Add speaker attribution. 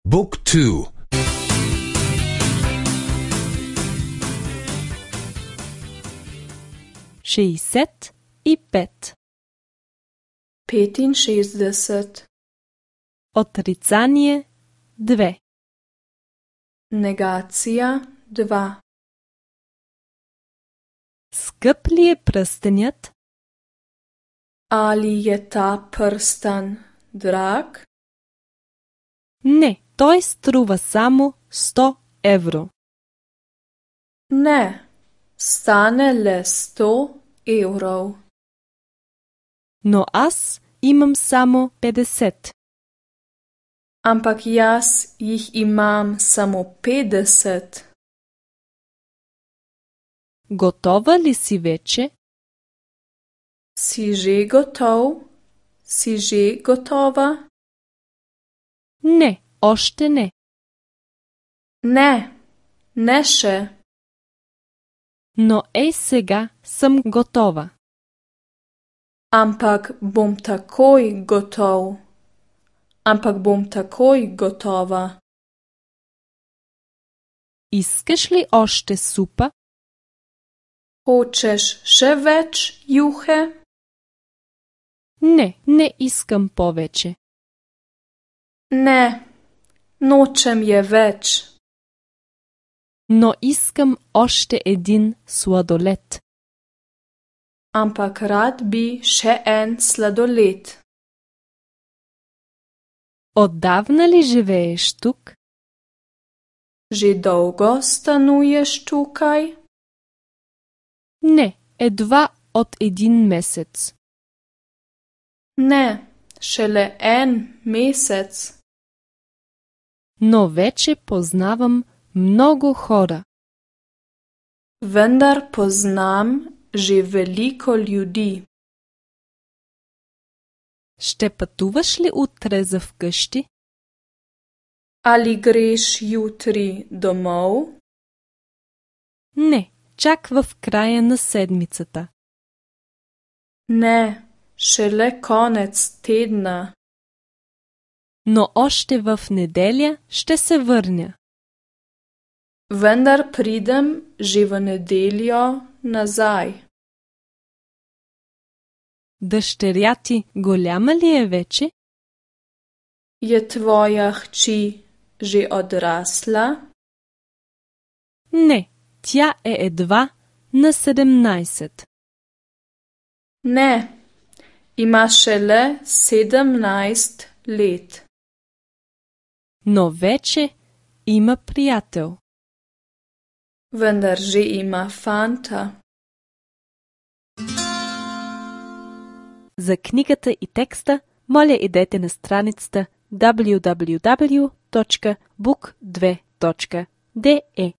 Speaker 1: Book 2.
Speaker 2: 65.
Speaker 3: 65.
Speaker 2: Отрицание 2.
Speaker 3: Negacija 2.
Speaker 2: Скъп ли е пръстенят?
Speaker 3: Ali je ta prstan drag?
Speaker 2: Не, той струва само 100 евро.
Speaker 3: Ne, stane le 100 evrov.
Speaker 2: Но аз имам само 50.
Speaker 3: Ampak jaz jih imam samo 50.
Speaker 2: Готова ли си вече?
Speaker 3: Si že gotov? Si že gotova?
Speaker 2: Не, още не.
Speaker 3: Ne, ne še.
Speaker 2: Но ей сега съм готова.
Speaker 3: Ampak bom takoj gotov. Ampak bom takoj gotova.
Speaker 2: Искаш ли още супа?
Speaker 3: Hočeš še več juhe?
Speaker 2: Не, не искам повече.
Speaker 3: Ne, nočem je več.
Speaker 2: Но искам още един сладолед.
Speaker 3: Ampak rad bi še en sladoled.
Speaker 2: Отдавна ли живееш тук?
Speaker 3: Že dolgo stanuješ tukaj?
Speaker 2: Не, едва от един месец.
Speaker 3: Ne, šele en mesec.
Speaker 2: Но вече познавам много хора.
Speaker 3: Vendar poznam že veliko ljudi.
Speaker 2: Ще пътуваш ли утре за вкъщи?
Speaker 3: Ali greš jutri domov?
Speaker 2: Не, чак в края на седмицата.
Speaker 3: Ne, šele konec tedna.
Speaker 2: Но още в неделя ще се върня.
Speaker 3: Vendar pridem že v nedeljo nazaj.
Speaker 2: Дъщеря ти голяма ли е вече?
Speaker 3: Je tvoja hči že odrasla?
Speaker 2: Не, тя е едва на 17.
Speaker 3: Ne, ima šele 17 let.
Speaker 2: Но вече има приятел.
Speaker 3: Vendar že ima fanta.
Speaker 2: За книгата и текста, моля идете на страницата www.book2.de